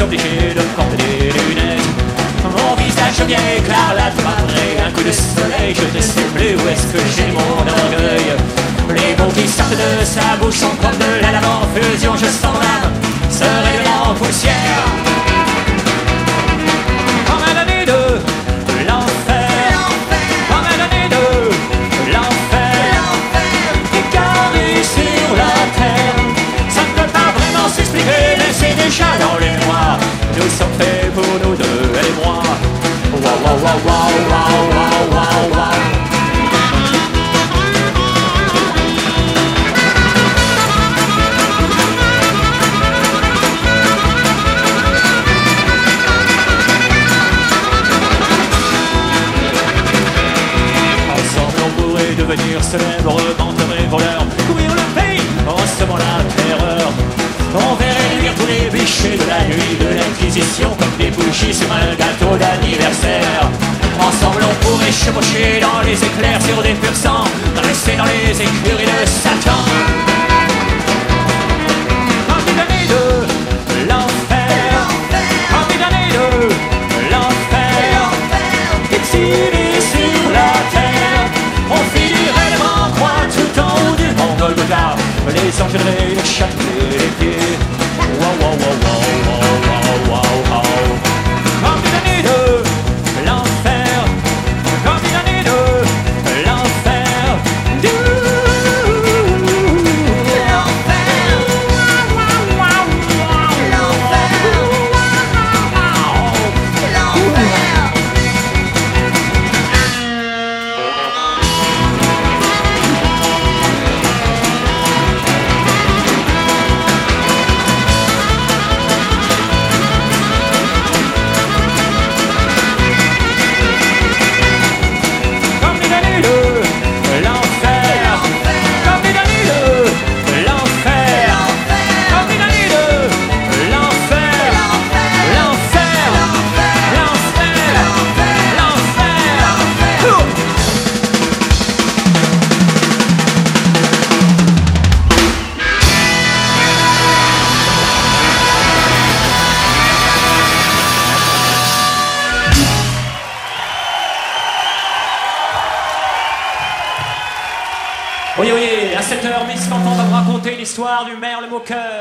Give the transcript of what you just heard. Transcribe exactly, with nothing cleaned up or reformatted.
obligé de porter des lunettes. Mon visage bien écarlate après un coup de soleil. Je ne sais plus où est-ce que j'ai mon orgueil. Les mots qui sortent de sa bouche sont comme de la lave en fusion. Je sens l'âme se révéler en poussière. Comme un année de l'enfer, comme un année de l'enfer, écarté sur la terre. Ça ne peut pas vraiment s'expliquer, mais c'est déjà dans les mois. Nous sommes faits pour nous deux, elle et moi. Wow, wow, wow, wow, wow, wow, wow, wow. Devenir célèbre, menteur et voleur, courir le pays en semant la terreur. On verrait luire tous les bichets de la nuit de l'Inquisition comme des bougies sur un gâteau d'anniversaire. Ensemble on pourrait chevaucher dans les éclairs sur des purs sangs, dresser dans les écuries de Satan. Candidaté de l'enfer, candidaté de l'enfer, exilé sur la terre. On finirait le grand croix tout en haut du mont Golgotha. Les anges devraient les chanter les pieds. Wow, wow, wow, wow, wow, wow, wow, wow. Comme une année de l'enfer, comme une année de l'enfer. Oui, oui, à cette heure, Miss Fanfan va vous raconter l'histoire du merle moqueur.